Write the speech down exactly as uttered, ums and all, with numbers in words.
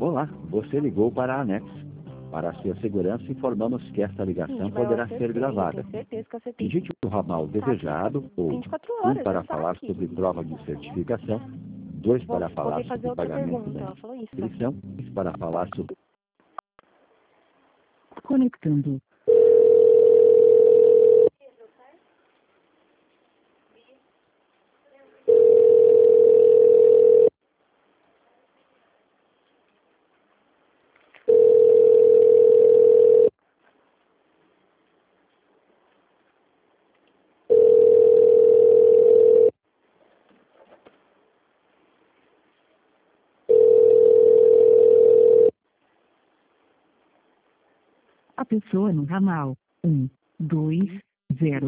Olá, você ligou para a Anex. Para a sua segurança, informamos que esta ligação Sim, vai poderá lá ser certeza, gravada. tenho certeza que você tem Digite o ramal desejado ou vinte e quatro um horas, para é falar saque. sobre prova de certificação, dois Vou, para vou falar fazer sobre outra pagamento pergunta, da ela falou isso. inscrição, três para falar sobre... Conectando. A pessoa no ramal um, dois, zero.